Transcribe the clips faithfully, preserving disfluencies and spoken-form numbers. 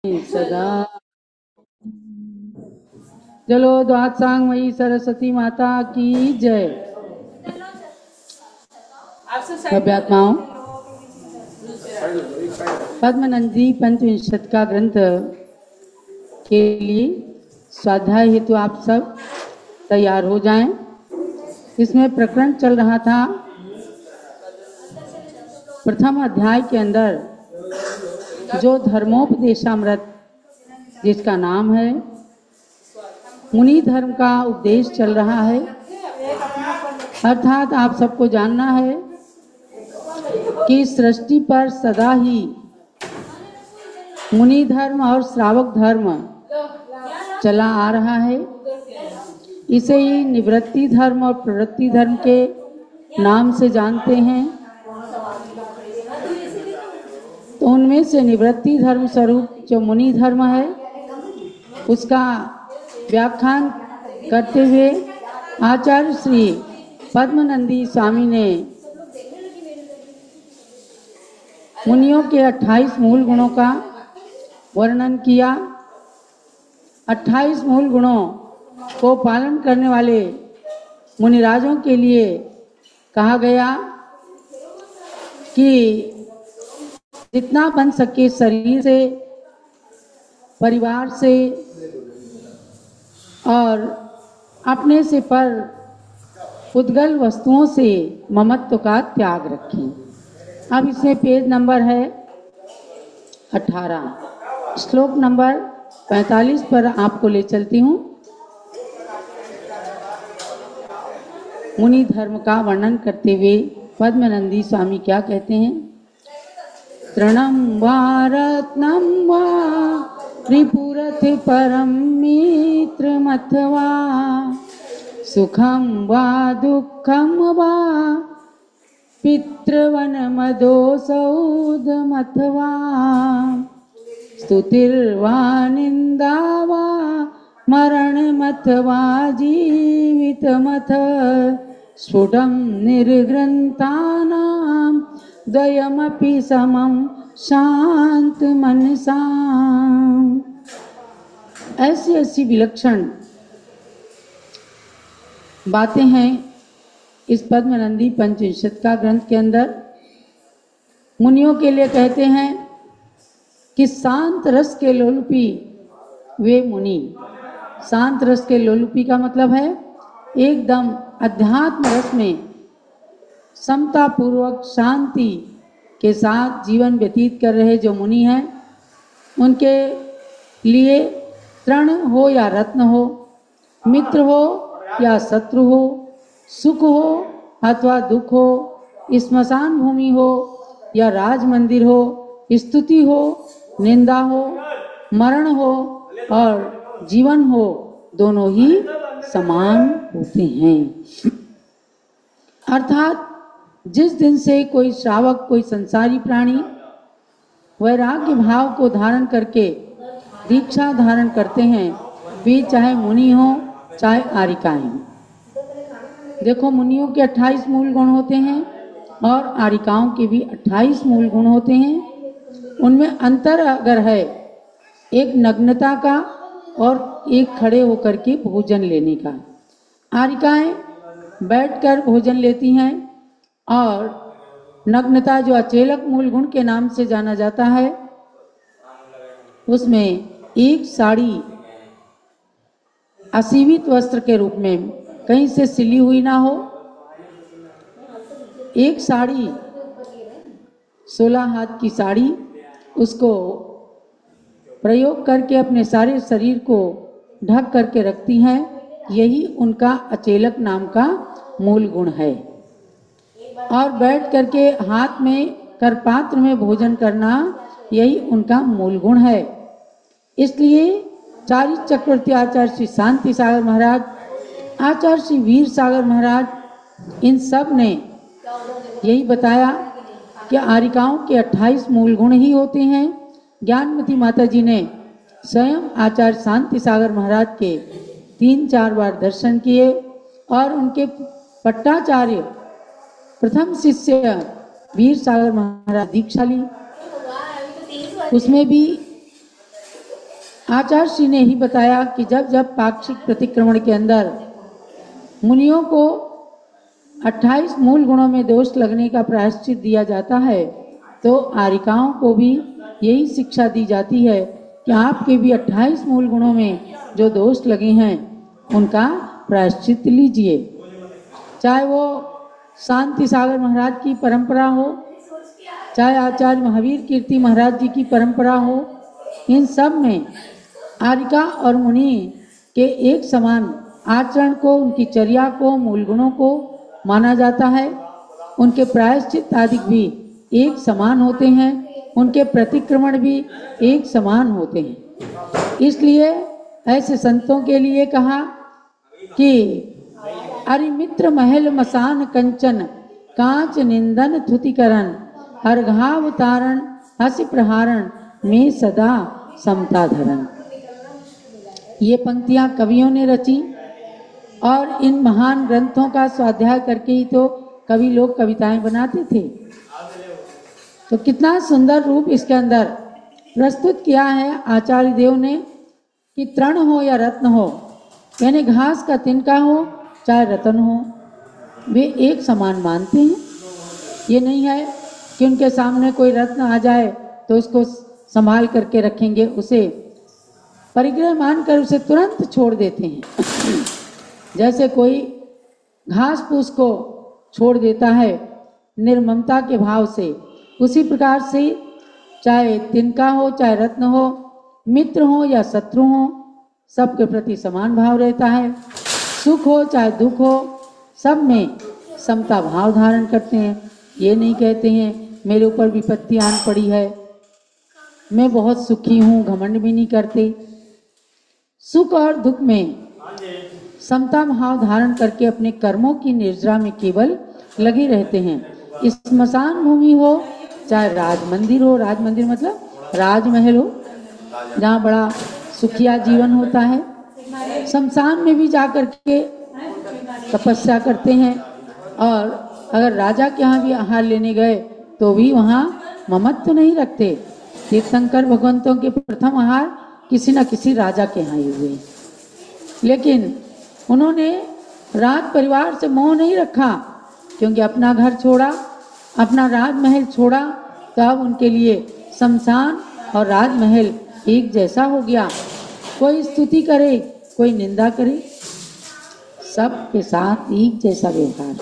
सदा। चलो द्वादशांग मई सरस्वती माता की जय। अभ्यात्माओं, पद्मनंदी पंचविंशत का ग्रंथ के लिए स्वाध्याय हेतु आप सब तैयार हो जाएं। इसमें प्रकरण चल रहा था प्रथम अध्याय के अंदर जो धर्मोपदेशामृत जिसका नाम है मुनि धर्म का उपदेश चल रहा है। अर्थात आप सबको जानना है कि सृष्टि पर सदा ही मुनि धर्म और श्रावक धर्म चला आ रहा है। इसे ही निवृत्ति धर्म और प्रवृत्ति धर्म के नाम से जानते हैं। तो उनमें से निवृत्ति धर्म स्वरूप जो मुनि धर्म है उसका व्याख्यान करते हुए आचार्य श्री पद्मनंदी स्वामी ने मुनियों के अट्ठाईस मूल गुणों का वर्णन किया। अट्ठाईस मूल गुणों को पालन करने वाले मुनिराजों के लिए कहा गया कि जितना बन सके शरीर से, परिवार से और अपने से पर उद्गल वस्तुओं से ममत्व का त्याग रखें। अब इसमें पेज नंबर है अठारह, श्लोक नंबर पैंतालीस पर आपको ले चलती हूँ। मुनि धर्म का वर्णन करते हुए पद्मनंदी स्वामी क्या कहते हैं? तृणं वा रत्नं वा त्रिपुरथ परम मित्रमथवा सुखं वा दुःखं वा पितृवनमदोसौदमथवा स्तुतिर्वा निन्दा वा मरणमथवा जीवितमथ स्फुटं निर्ग्रन्थानां द्वयमपि समं शांत मनसा। ऐसी ऐसी विलक्षण बातें हैं इस पद्मनंदी पंचविंशत का ग्रंथ के अंदर। मुनियों के लिए कहते हैं कि शांत रस के लोलुपी वे मुनि। शांत रस के लोलुपी का मतलब है एकदम अध्यात्म रस में समता पूर्वक शांति के साथ जीवन व्यतीत कर रहे जो मुनि हैं उनके लिए तृण हो या रत्न हो, मित्र हो या शत्रु हो, सुख हो अथवा दुख हो, स्मशान भूमि हो या राज मंदिर हो, स्तुति हो, निंदा हो, मरण हो और जीवन हो, दोनों ही समान होते हैं। अर्थात जिस दिन से कोई श्रावक, कोई संसारी प्राणी वैराग्य भाव को धारण करके दीक्षा धारण करते हैं, वे चाहे मुनि हो चाहे आरिकाएं। देखो, मुनियों के अट्ठाईस मूल गुण होते हैं और आरिकाओं के भी अट्ठाईस मूल गुण होते हैं। उनमें अंतर अगर है एक नग्नता का और एक खड़े होकर के भोजन लेने का। आरिकाएं बैठकर भोजन लेती हैं और नग्नता जो अचेलक मूल गुण के नाम से जाना जाता है उसमें एक साड़ी असीवित वस्त्र के रूप में कहीं से सिली हुई ना हो, एक साड़ी सोलह हाथ की साड़ी उसको प्रयोग करके अपने सारे शरीर को ढक करके रखती हैं। यही उनका अचेलक नाम का मूल गुण है। और बैठ करके हाथ में कर पात्र में भोजन करना यही उनका मूल गुण है। इसलिए चारित चक्रवर्ती आचार्य श्री शांति सागर महाराज, आचार्य श्री वीर सागर महाराज, इन सब ने यही बताया कि आरिकाओं के अट्ठाईस मूल गुण ही होते हैं। ज्ञानमती माता जी ने स्वयं आचार्य शांति सागर महाराज के तीन चार बार दर्शन किए और उनके पट्टाचार्य प्रथम शिष्य वीर सागर महाराज दीक्षा ली। उसमें भी आचार्य श्री ने ही बताया कि जब जब पाक्षिक प्रतिक्रमण के अंदर मुनियों को अट्ठाईस मूल गुणों में दोष लगने का प्रायश्चित दिया जाता है, तो आरिकाओं को भी यही शिक्षा दी जाती है कि आपके भी अट्ठाईस मूल गुणों में जो दोष लगे हैं उनका प्रायश्चित लीजिए। चाहे वो शांति सागर महाराज की परंपरा हो, चाहे आचार्य महावीर कीर्ति महाराज जी की परंपरा हो, इन सब में आरिका और मुनि के एक समान आचरण को, उनकी चर्या को, मूल गुणों को माना जाता है। उनके प्रायश्चित आदि भी एक समान होते हैं, उनके प्रतिक्रमण भी एक समान होते हैं। इसलिए ऐसे संतों के लिए कहा कि अरिमित्र महल मसान कंचन कांच निंदन थुतिकरण हरघाव तारण हसि प्रहारण में सदा समता धरण। ये पंक्तियां कवियों ने रची और इन महान ग्रंथों का स्वाध्याय करके ही तो कवि लोग कविताएं बनाते थे। तो कितना सुंदर रूप इसके अंदर प्रस्तुत किया है आचार्य देव ने कि तृण हो या रत्न हो, यानी घास का तिनका हो चाहे रत्न हो, वे एक समान मानते हैं। ये नहीं है कि उनके सामने कोई रत्न आ जाए तो उसको संभाल करके रखेंगे, उसे परिग्रह मानकर उसे तुरंत छोड़ देते हैं। जैसे कोई घास फूस को छोड़ देता है निर्ममता के भाव से, उसी प्रकार से चाहे तिनका हो चाहे रत्न हो, मित्र हो या शत्रु हो, सबके प्रति समान भाव रहता है। सुख हो चाहे दुख हो, सब में समता भाव धारण करते हैं। ये नहीं कहते हैं मेरे ऊपर विपत्ति आन पड़ी है, मैं बहुत सुखी हूँ, घमंड भी नहीं करते। सुख और दुख में समता भाव धारण करके अपने कर्मों की निर्जरा में केवल लगे रहते हैं। स्मशान भूमि हो चाहे राज मंदिर हो, राज मंदिर मतलब राजमहल हो जहाँ बड़ा सुखिया जीवन होता है, शमशान में भी जा कर के तपस्या करते हैं। और अगर राजा के यहाँ भी आहार लेने गए तो भी वहाँ ममत्व तो नहीं रखते। तीर्थंकर भगवंतों के प्रथम आहार किसी न किसी राजा के यहाँ ही हुए, लेकिन उन्होंने राज परिवार से मोह नहीं रखा, क्योंकि अपना घर छोड़ा, अपना राजमहल छोड़ा, तो अब उनके लिए शमशान और राजमहल एक जैसा हो गया। कोई स्तुति करे कोई निंदा करे, सबके साथ एक जैसा व्यवहार।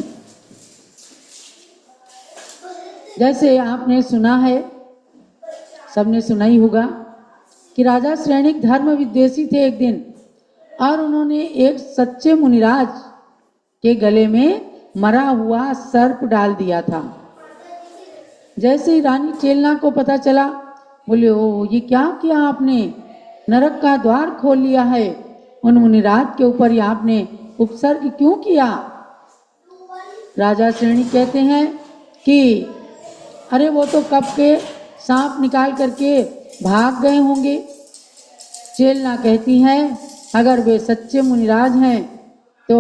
जैसे आपने सुना है, सबने सुना ही होगा कि राजा श्रेणिक धर्म विद्वेषी थे एक दिन, और उन्होंने एक सच्चे मुनिराज के गले में मरा हुआ सर्प डाल दिया था। जैसे ही रानी चेलना को पता चला, बोले ओ ये क्या किया आपने, नरक का द्वार खोल लिया है, उन मुनिराज के ऊपर ही आपने उपसर्ग क्यों किया। राजा श्रेणी कहते हैं कि अरे वो तो कब के सांप निकाल करके भाग गए होंगे। चेलना कहती है अगर वे सच्चे मुनिराज हैं तो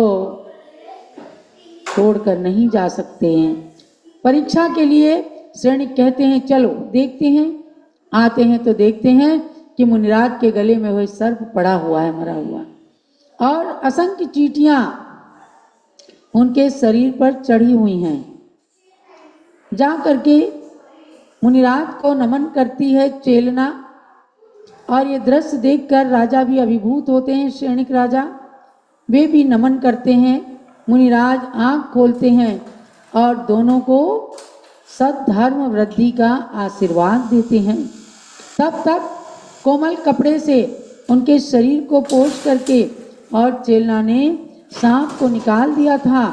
छोड़कर नहीं जा सकते हैं। परीक्षा के लिए श्रेणी कहते हैं चलो देखते हैं। आते हैं तो देखते हैं कि मुनिराज के गले में वही सर्प पड़ा हुआ है, मरा हुआ, और असंख्य चींटियां उनके शरीर पर चढ़ी हुई हैं। जा करके मुनिराज को नमन करती है चेलना, और ये दृश्य देखकर राजा भी अभिभूत होते हैं। श्रेणिक राजा वे भी नमन करते हैं। मुनिराज आंख खोलते हैं और दोनों को सद्धर्म वृद्धि का आशीर्वाद देते हैं। तब तक कोमल कपड़े से उनके शरीर को पोंछ करके और चेलना ने सांप को निकाल दिया था,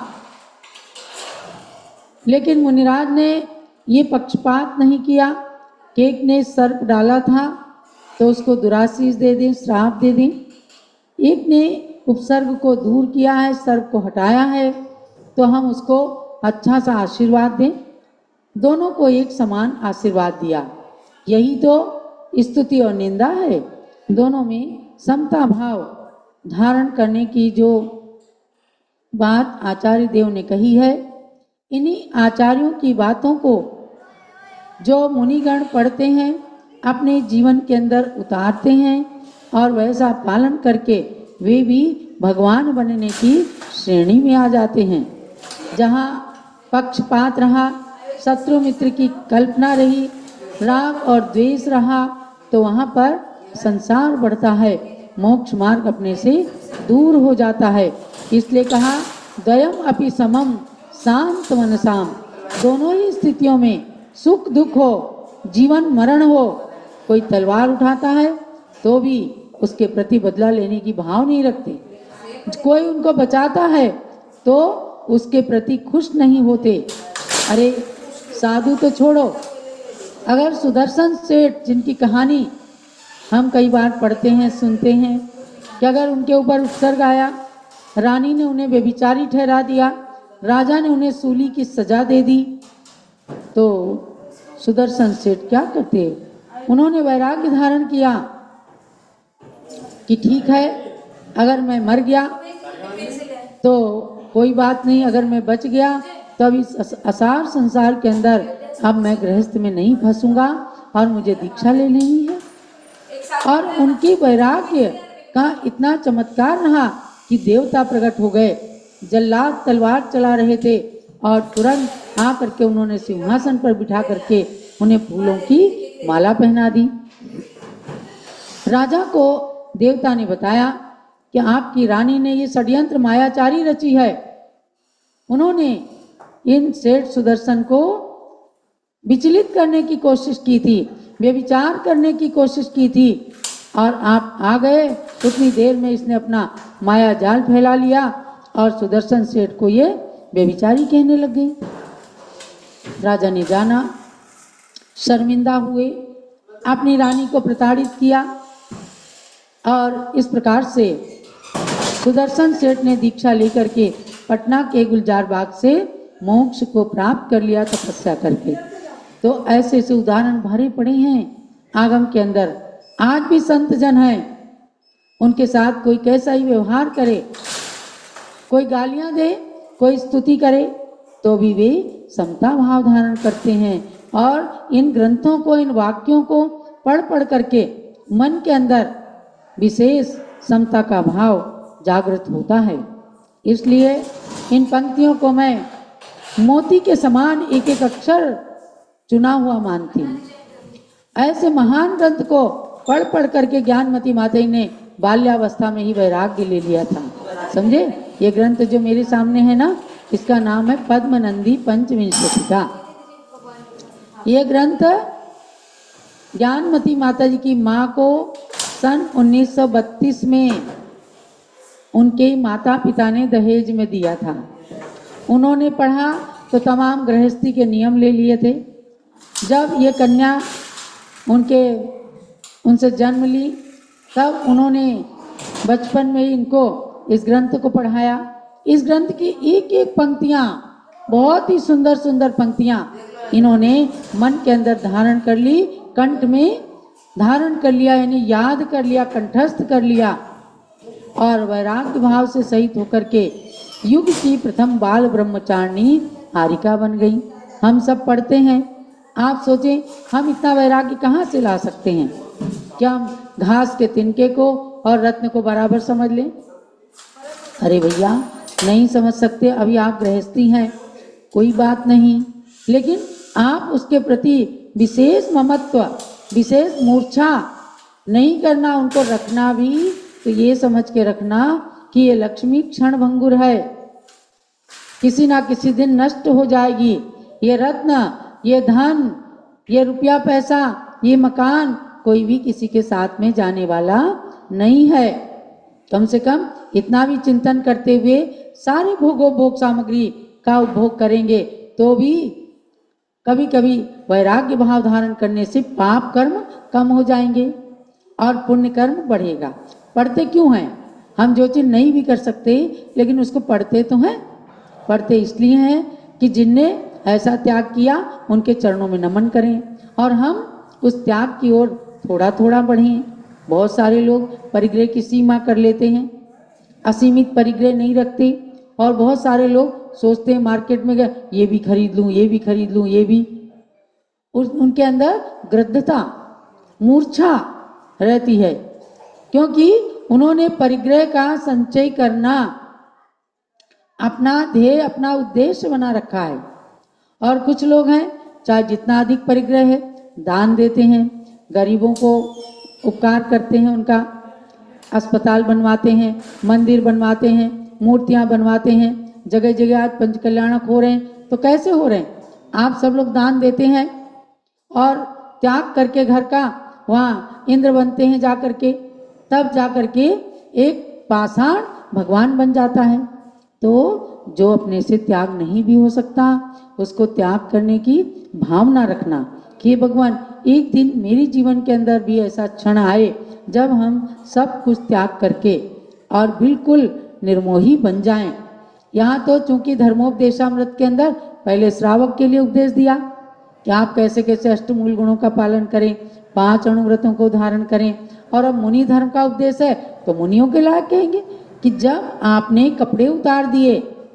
लेकिन मुनिराज ने ये पक्षपात नहीं किया कि एक ने सर्प डाला था तो उसको दुराशीष दे दें, श्राप दे दें। एक ने उपसर्ग को दूर किया है, सर्प को हटाया है, तो हम उसको अच्छा सा आशीर्वाद दें। दोनों को एक समान आशीर्वाद दिया। यही तो स्तुति और निंदा है। दोनों में समता भाव धारण करने की जो बात आचार्य देव ने कही है, इन्हीं आचार्यों की बातों को जो मुनिगण पढ़ते हैं, अपने जीवन के अंदर उतारते हैं, और वैसा पालन करके वे भी भगवान बनने की श्रेणी में आ जाते हैं। जहाँ पक्षपात रहा, शत्रु मित्र की कल्पना रही, राग और द्वेष रहा, तो वहाँ पर संसार बढ़ता है, मोक्ष मार्ग अपने से दूर हो जाता है। इसलिए कहा द्वयम अपि समम शांत मनसाम, दोनों ही स्थितियों में सुख दुख हो, जीवन मरण हो, कोई तलवार उठाता है तो भी उसके प्रति बदला लेने की भाव नहीं रखते, कोई उनको बचाता है तो उसके प्रति खुश नहीं होते। अरे साधु तो छोड़ो, अगर सुदर्शन सेठ जिनकी कहानी हम कई बार पढ़ते हैं सुनते हैं कि अगर उनके ऊपर उपसर्ग आया, रानी ने उन्हें व्यभिचारी ठहरा दिया, राजा ने उन्हें सूली की सजा दे दी, तो सुदर्शन सेठ क्या करते? उन्होंने वैराग्य धारण किया कि ठीक है, अगर मैं मर गया तो कोई बात नहीं, अगर मैं बच गया तो अब इस असार संसार के अंदर अब मैं गृहस्थ में नहीं फंसूंगा और मुझे दीक्षा ले लेनी है। और उनकी वैराग्य का इतना चमत्कार रहा कि देवता प्रकट हो गए, जल्लाद तलवार चला रहे थे और तुरंत आ करके उन्होंने सिंहासन पर बिठा करके उन्हें फूलों की माला पहना दी। राजा को देवता ने बताया कि आपकी रानी ने ये षड्यंत्र मायाचारी रची है, उन्होंने इन सेठ सुदर्शन को विचलित करने की कोशिश की थी, व्यभिचार करने की कोशिश की थी, और आप आ गए, उतनी देर में इसने अपना माया जाल फैला लिया और सुदर्शन सेठ को ये व्यभिचारी कहने लग गई। राजा ने जाना, शर्मिंदा हुए, अपनी रानी को प्रताड़ित किया और इस प्रकार से सुदर्शन सेठ ने दीक्षा लेकर के पटना के गुलजार बाग से मोक्ष को प्राप्त कर लिया तपस्या करके। तो ऐसे ऐसे उदाहरण भरे पड़े हैं आगम के अंदर। आज भी संत जन हैं, उनके साथ कोई कैसा ही व्यवहार करे, कोई गालियां दे, कोई स्तुति करे, तो भी वे समता भाव धारण करते हैं और इन ग्रंथों को, इन वाक्यों को पढ़ पढ़ करके मन के अंदर विशेष समता का भाव जागृत होता है। इसलिए इन पंक्तियों को मैं मोती के समान एक एक अक्षर चुना हुआ मानती हूँ। ऐसे महान ग्रंथ को पढ़ पढ़ करके ज्ञानमती माता ने बाल्यावस्था में ही वैराग्य ले लिया था, समझे। ये ग्रंथ जो मेरे सामने है ना, इसका नाम है पद्मनंदी पंचविंशतिका। ये ग्रंथ ज्ञानमती माता जी की माँ को सन उन्नीस सौ बत्तीस में उनके माता पिता ने दहेज में दिया था। उन्होंने पढ़ा तो तमाम गृहस्थी के नियम ले लिए थे। जब ये कन्या उनके उनसे जन्म ली, तब उन्होंने बचपन में ही इनको इस ग्रंथ को पढ़ाया। इस ग्रंथ की एक एक पंक्तियाँ, बहुत ही सुंदर सुंदर पंक्तियाँ इन्होंने मन के अंदर धारण कर ली, कंठ में धारण कर लिया, यानी याद कर लिया, कंठस्थ कर लिया और वैराग्य भाव से सहित होकर के युग की प्रथम बाल ब्रह्मचारिणी हारिका बन गई। हम सब पढ़ते हैं, आप सोचें हम इतना वैराग्य कहाँ से ला सकते हैं? क्या हम घास के तिनके को और रत्न को बराबर समझ लें? अरे भैया नहीं समझ सकते, अभी आप गृहस्थी हैं, कोई बात नहीं, लेकिन आप उसके प्रति विशेष ममत्व, विशेष मूर्छा नहीं करना, उनको रखना भी तो ये समझ के रखना कि ये लक्ष्मी क्षण भंगुर है, किसी ना किसी दिन नष्ट हो जाएगी। ये रत्न, ये धन, ये रुपया पैसा, ये मकान कोई भी किसी के साथ में जाने वाला नहीं है। कम से कम इतना भी चिंतन करते हुए सारे भोगो भोग सामग्री का उपभोग करेंगे तो भी कभी कभी वैराग्य भाव धारण करने से पाप कर्म कम हो जाएंगे और पुण्य कर्म बढ़ेगा। पढ़ते क्यों हैं हम? जो चीज नहीं भी कर सकते लेकिन उसको पढ़ते तो हैं। पढ़ते इसलिए हैं कि जिनने ऐसा त्याग किया उनके चरणों में नमन करें और हम उस त्याग की ओर थोड़ा थोड़ा बढ़ें। बहुत सारे लोग परिग्रह की सीमा कर लेते हैं, असीमित परिग्रह नहीं रखते, और बहुत सारे लोग सोचते हैं मार्केट में गए ये भी खरीद लूँ, ये भी खरीद लूँ, ये भी, उस उनके अंदर गृद्धता, मूर्छा रहती है। क्योंकि उन्होंने परिग्रह का संचय करना अपना ध्येय, अपना उद्देश्य बना रखा है। और कुछ लोग हैं, चाहे जितना अधिक परिग्रह है, दान देते हैं, गरीबों को उपकार करते हैं, उनका अस्पताल बनवाते हैं, मंदिर बनवाते हैं, मूर्तियां बनवाते हैं। जगह जगह आज पंच कल्याणक हो रहे हैं, तो कैसे हो रहे हैं? आप सब लोग दान देते हैं और त्याग करके घर का वहाँ इंद्र बनते हैं जा करके, तब जा करके एक पाषाण भगवान बन जाता है। तो जो अपने से त्याग नहीं भी हो सकता, उसको त्याग करने की भावना रखना कि भगवान एक दिन मेरे जीवन के अंदर भी ऐसा क्षण आए जब हम सब कुछ त्याग करके और बिल्कुल निर्मोही बन जाएं। यहाँ तो चूंकि धर्मोपदेशामृत के अंदर पहले श्रावक के लिए उपदेश दिया कि आप कैसे कैसे अष्टमूल गुणों का पालन करें, पांच अणुव्रतों को धारण करें। और अब मुनि धर्म का उपदेश है तो मुनियों के लायक कहेंगे कि जब आपने कपड़े उतार दिए,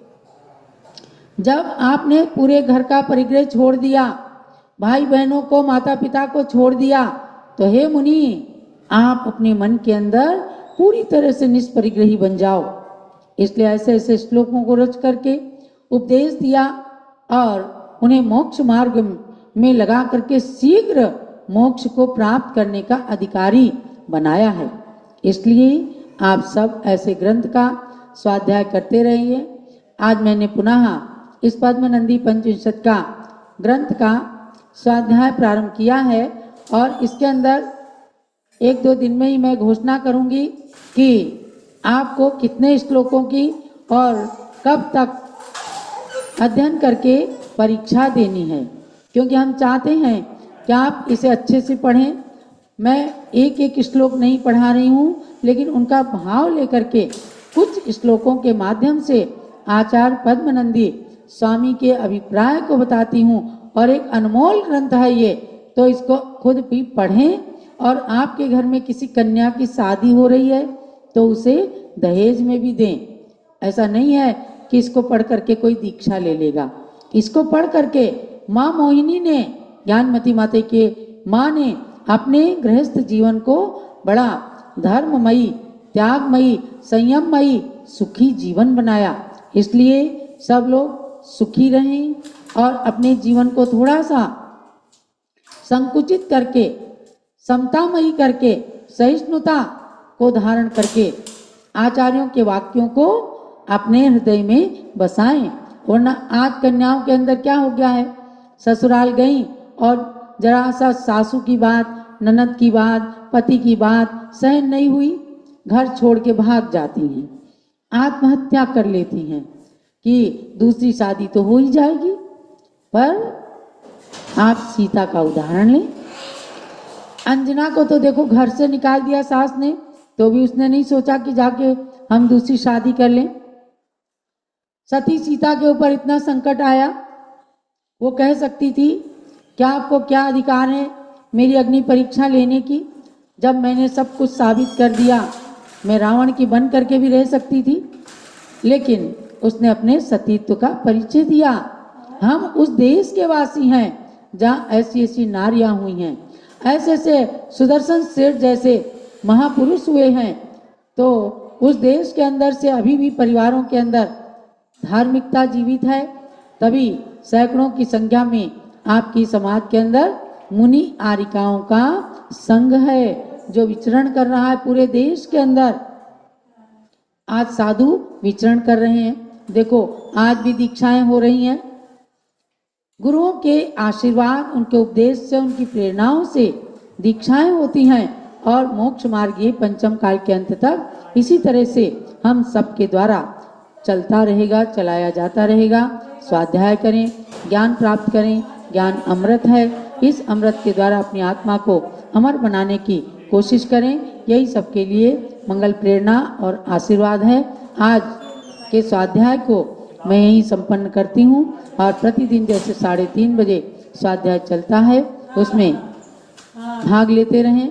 जब आपने पूरे घर का परिग्रह छोड़ दिया, भाई बहनों को, माता पिता को छोड़ दिया, तो हे मुनि, आप अपने मन के अंदर पूरी तरह से निष्परिग्रही बन जाओ। इसलिए ऐसे ऐसे श्लोकों को रच करके उपदेश दिया और उन्हें मोक्ष मार्ग में लगा करके शीघ्र मोक्ष को प्राप्त करने का अधिकारी बनाया है। इसलिए आप सब ऐसे ग्रंथ का स्वाध्याय करते रहिए। आज मैंने पुनः इस पद्मनंदी पंचविंशत का ग्रंथ का स्वाध्याय प्रारंभ किया है और इसके अंदर एक दो दिन में ही मैं घोषणा करूंगी कि आपको कितने श्लोकों की और कब तक अध्ययन करके परीक्षा देनी है, क्योंकि हम चाहते हैं कि आप इसे अच्छे से पढ़ें। मैं एक एक श्लोक नहीं पढ़ा रही हूँ, लेकिन उनका भाव लेकर के कुछ श्लोकों के माध्यम से आचार्य पद्मनंदी स्वामी के अभिप्राय को बताती हूँ। और एक अनमोल ग्रंथ है ये, तो इसको खुद भी पढ़ें। और आपके घर में किसी कन्या की शादी हो रही है तो उसे दहेज में भी दें। ऐसा नहीं है कि इसको पढ़ करके कोई दीक्षा ले लेगा। इसको पढ़ करके माँ मोहिनी ने, ज्ञानमती माता के माँ ने अपने गृहस्थ जीवन को बड़ा धर्ममयी, त्यागमयी, संयममयी, सुखी जीवन बनाया। इसलिए सब लोग सुखी रहें और अपने जीवन को थोड़ा सा संकुचित करके, समतामयी करके, सहिष्णुता को धारण करके आचार्यों के वाक्यों को अपने हृदय में बसाएं। वरना आज कन्याओं के अंदर क्या हो गया है, ससुराल गई और जरा सा सासू की बात, ननद की बात, पति की बात सहन नहीं हुई, घर छोड़ के भाग जाती हैं, आत्महत्या कर लेती हैं कि दूसरी शादी तो हो ही जाएगी। पर आप सीता का उदाहरण लें। अंजना को तो देखो घर से निकाल दिया सास ने, तो भी उसने नहीं सोचा कि जाके हम दूसरी शादी कर लें। सती सीता के ऊपर इतना संकट आया, वो कह सकती थी क्या आपको क्या अधिकार है मेरी अग्नि परीक्षा लेने की, जब मैंने सब कुछ साबित कर दिया। मैं रावण की बन करके भी रह सकती थी, लेकिन उसने अपने सतीत्व का परिचय दिया। हम उस देश के वासी हैं जहाँ ऐसी ऐसी नारियां हुई हैं, ऐसे ऐसे सुदर्शन सेठ जैसे महापुरुष हुए हैं। तो उस देश के अंदर से अभी भी परिवारों के अंदर धार्मिकता जीवित है, तभी सैकड़ों की संख्या में आपकी समाज के अंदर मुनि आरिकाओं का संघ है जो विचरण कर रहा है पूरे देश के अंदर। आज साधु विचरण कर रहे हैं, देखो आज भी दीक्षाएं हो रही हैं। गुरुओं के आशीर्वाद, उनके उपदेश से, उनकी प्रेरणाओं से दीक्षाएं होती हैं और मोक्ष मार्ग ये पंचम काल के अंत तक इसी तरह से हम सबके द्वारा चलता रहेगा, चलाया जाता रहेगा। स्वाध्याय करें, ज्ञान प्राप्त करें। ज्ञान अमृत है, इस अमृत के द्वारा अपनी आत्मा को अमर बनाने की कोशिश करें। यही सबके लिए मंगल प्रेरणा और आशीर्वाद है। आज के स्वाध्याय को मैं यही संपन्न करती हूँ और प्रतिदिन जैसे साढ़े तीन बजे स्वाध्याय चलता है उसमें भाग लेते रहें।